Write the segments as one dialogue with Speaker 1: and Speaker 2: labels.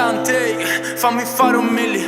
Speaker 1: Dante, fammi fare un milli.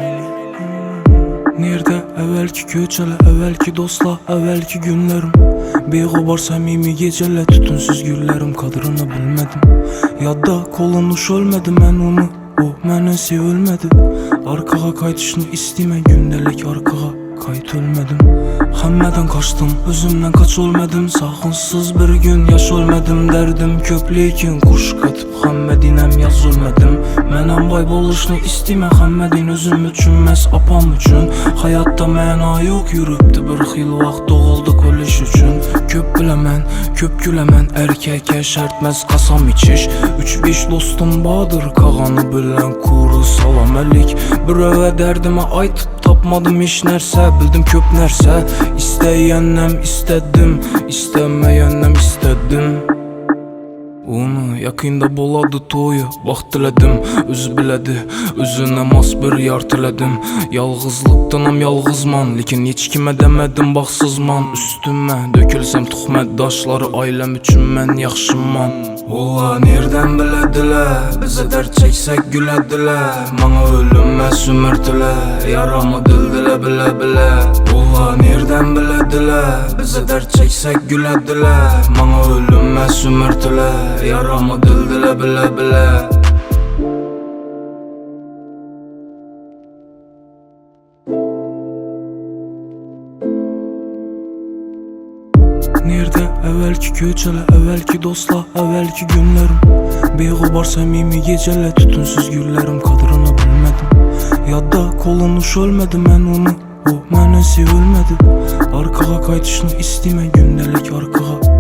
Speaker 2: Nerede evvelki köçele, evvelki dostla, evvelki günlerim. Beyğubar samimi geceler, tütünsüz güllerim, kadrını bilmedim. Yadda kolunuş ölmedi, mən onu, o mənə sevilmedi. Arkağa kaytışını istime, gündelik arkağa kayıt ölmedim. Həmmədən kaçtım, özümden kaç olmadım. Sakınsız bir gün yaş olmadım. Derdim köplekin kuş katıp Həmmədinəm yaz ölmedim. Mənəm bay boluşunu istime, Həmmədin özüm üçün məs apam üçün. Hayatta məna yok, yürübdü bir xil vaxt doğulduk ölüş üçün. Köp bilemən, köp gülemən, erkəkə şərtməz qasam içiş. 3-5 dostum Badır, qağanı bilən kuru salam əlik. Bir övə dərdimə aytıp tapmadım iş nərsə, bildim köp nərsə. İstəyənnəm istədim, istəməyənnəm istədim. Onu yakında boladı toyu, vaxt dilədim, öz bilədi, özünə mas bir yar tilədim. Yalğızlıqdanam yalğızman, lekin heç kimə demədim baxsızman. Üstümə dökülsəm tuhmət daşları, ailəm üçün mən yaxşıman. Ola nereden bilədilər, bizə dərd çəksək gülədilər. Mana ölümmə sümürdülər, yaramı dildilə bilə bilə. Ola nereden bilədilər, bizə dərd çəksək gülədilər. Mana ölümmə sümürdülər, yaramı dildilə bilə bilə. Nerede evvelki köçele, evvelki dostla, evvelki günlerim. Beyğubar samimi geceler, tütünsüz güllerim, kadrını bilmedim. Yadda kolunuş ölmedi, mən onu, o mənə sevilmedi. Arkağa kaytışını istime, gündelik arkağa